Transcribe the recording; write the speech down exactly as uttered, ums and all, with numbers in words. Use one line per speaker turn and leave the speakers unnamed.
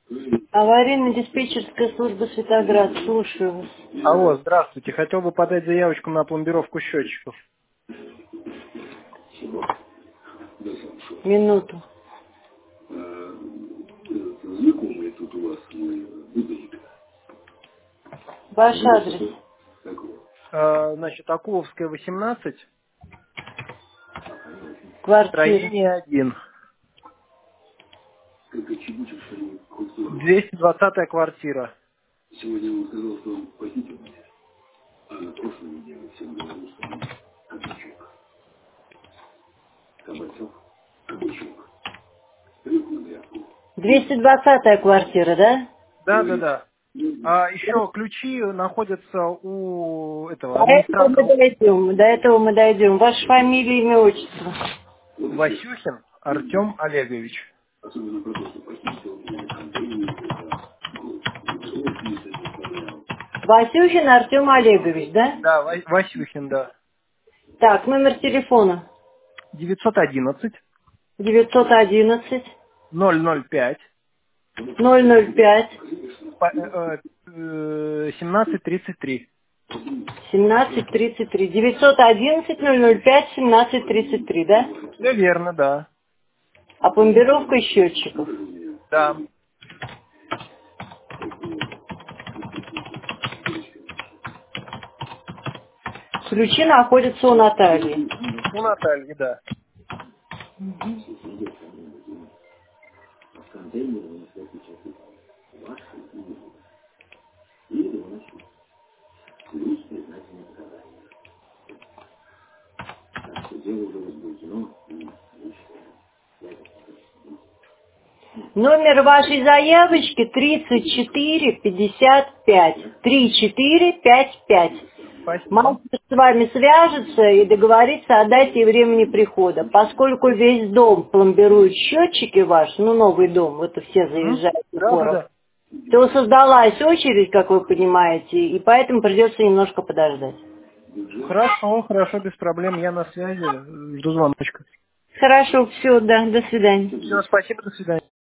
Аварийно-диспетчерская служба Светоград. Слушаю вас.
Алло, здравствуйте. Хотел бы подать заявочку на пломбировку счетчиков.
Минуту. Ваш адрес.
Э, значит, Акуловская, восемнадцать,
Квартира.
строение один. двести двадцатая квартира.
двести двадцатая квартира, да?
Да, да, да. А еще ключи находятся у этого
До этого мы
администратора
дойдем. До этого мы дойдем. Ваша фамилия, имя, отчество.
Васюхин Артем Олегович.
Васюхин Артем Олегович, да?
Да, Ва- Васюхин, да.
Так, номер телефона.
девятьсот одиннадцать
девятьсот одиннадцать
ноль ноль пять
ноль ноль пять
по- э, э, семнадцать тридцать три.
семнадцать тридцать три. девятьсот одиннадцать ноль ноль пять семнадцать тридцать три, да?
Все верно, да.
А пломбировка счетчиков.
Да.
Ключи находятся у Натальи.
У Натальи, да.
Номер вашей заявочки тридцать четыре пятьдесят пять. тридцать четыре пятьдесят пять.
Спасибо.
Мастер с вами свяжется и договорится о дате и времени прихода. Поскольку весь дом пломбирует счетчики ваши, ну новый дом, это все
Мгм.
заезжают в
Да, да,
Укоров,
да.
то создалась очередь, как вы понимаете, и поэтому придется немножко подождать.
Хорошо, хорошо, без проблем. Я на связи. Жду звоночка.
Хорошо, все, да, до свидания.
Все, спасибо, до свидания.